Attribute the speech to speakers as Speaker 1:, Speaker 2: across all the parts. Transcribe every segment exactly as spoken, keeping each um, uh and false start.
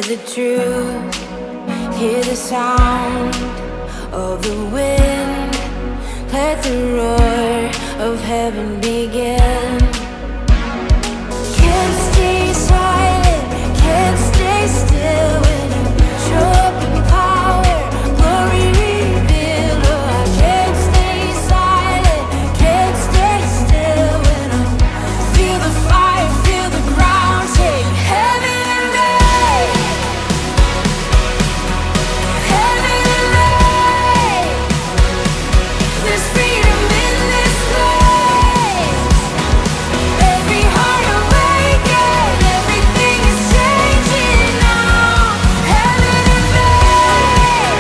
Speaker 1: the truth, hear the sound of the wind. Let the roar of heaven begin. Can't stay silent, can't stay still when you show up in power, glory reveal. Oh, I can't stay silent, can't stay still when I feel the fire, feel the ground shake. Heaven and earth, heaven and earth. There's freedom in this place. Every heart awakened, everything is changing now. Heaven and earth.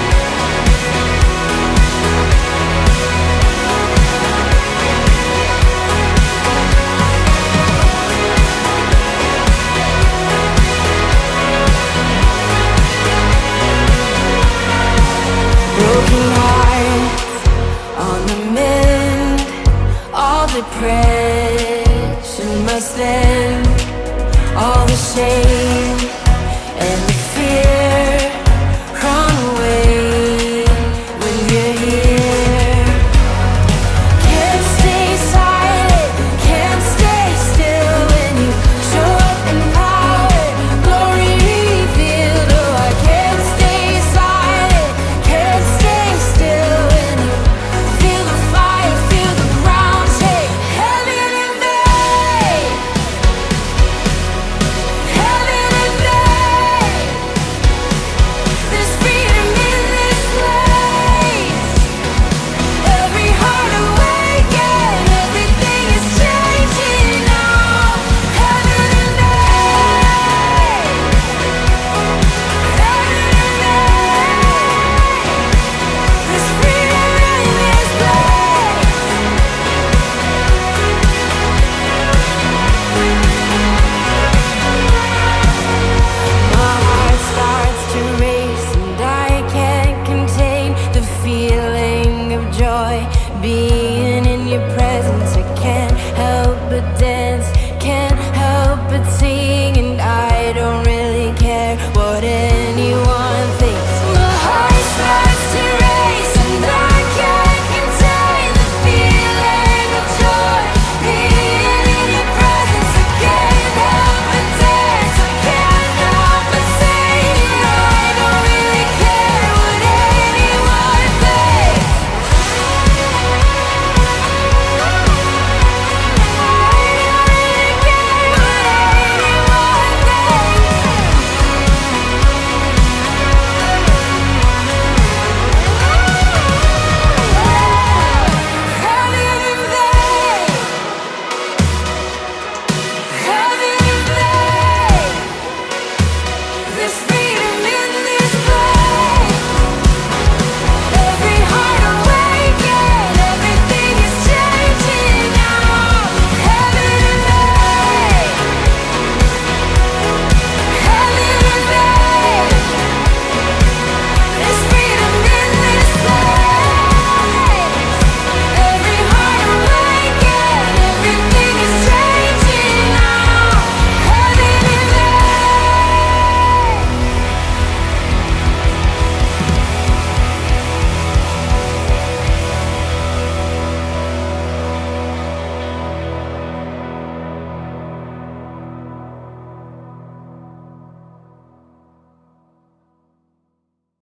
Speaker 1: Broken hearts on the mend, all depression must end, all the shame